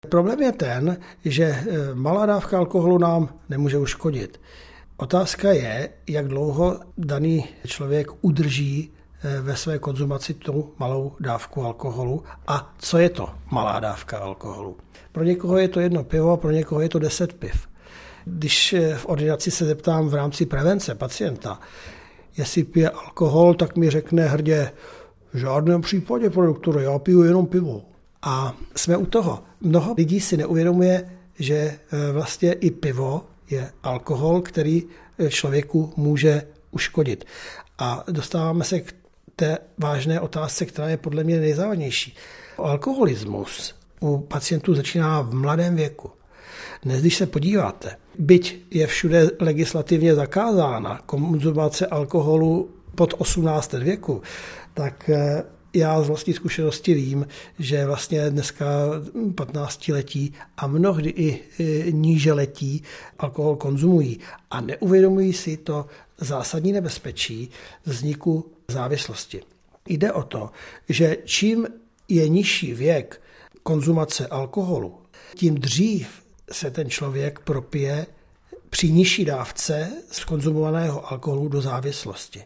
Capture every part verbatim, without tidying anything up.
Problém je ten, že malá dávka alkoholu nám nemůže uškodit. Otázka je, jak dlouho daný člověk udrží ve své konzumaci tu malou dávku alkoholu a co je to malá dávka alkoholu. Pro někoho je to jedno pivo, pro někoho je to deset piv. Když v ordinaci se zeptám v rámci prevence pacienta, jestli pije alkohol, tak mi řekne hrdě, v žádném případě, pane doktore, já piju jenom pivo. A jsme u toho. Mnoho lidí si neuvědomuje, že vlastně i pivo je alkohol, který člověku může uškodit. A dostáváme se k té vážné otázce, která je podle mě nejzávažnější. Alkoholismus u pacientů začíná v mladém věku. Dnes, když se podíváte, byť je všude legislativně zakázána konzumace alkoholu pod osmnáct let věku, tak já z vlastní zkušenosti vím, že vlastně dneska patnáctiletí a mnohdy i níže letí alkohol konzumují a neuvědomují si to zásadní nebezpečí vzniku závislosti. Jde o to, že čím je nižší věk konzumace alkoholu, tím dřív se ten člověk propije při nižší dávce z konzumovaného alkoholu do závislosti.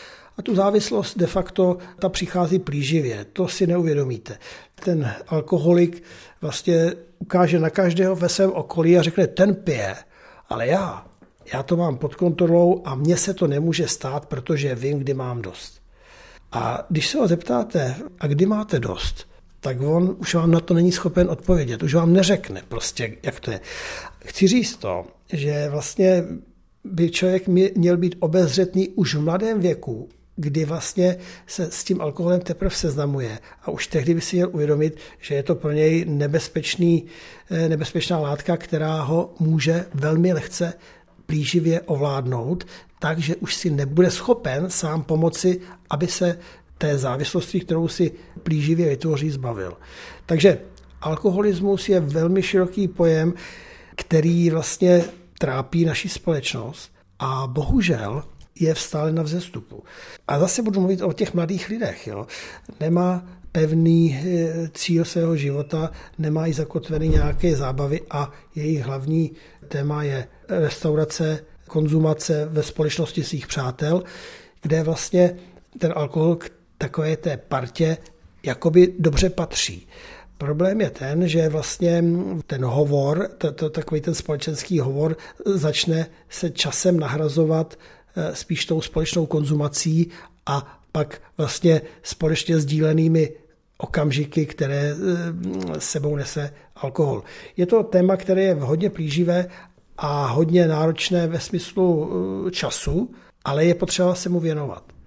A tu závislost de facto ta přichází plíživě, to si neuvědomíte. Ten alkoholik vlastně ukáže na každého ve svém okolí a řekne, ten pije, ale já, já to mám pod kontrolou a mně se to nemůže stát, protože vím, kdy mám dost. A když se ho zeptáte, a kdy máte dost, tak on už vám na to není schopen odpovědět, už vám neřekne prostě, jak to je. Chci říct to, že vlastně by člověk měl být obezřetný už v mladém věku, kdy vlastně se s tím alkoholem teprve seznamuje. A už tehdy by si měl uvědomit, že je to pro něj nebezpečný, nebezpečná látka, která ho může velmi lehce plíživě ovládnout, takže už si nebude schopen sám pomoci, aby se té závislosti, kterou si plíživě vytvoří, zbavil. Takže alkoholismus je velmi široký pojem, který vlastně trápí naši společnost a bohužel je stále na vzestupu. A zase budu mluvit o těch mladých lidech. Jo. Nemá pevný cíl svého života, nemají zakotveny nějaké zábavy a jejich hlavní téma je restaurace, konzumace ve společnosti svých přátel, kde vlastně ten alkohol k takové té partě jakoby dobře patří. Problém je ten, že vlastně ten hovor, to, to, takový ten společenský hovor začne se časem nahrazovat spíš tou společnou konzumací a pak vlastně společně sdílenými okamžiky, které sebou nese alkohol. Je to téma, které je hodně plíživé a hodně náročné ve smyslu času, ale je potřeba se mu věnovat.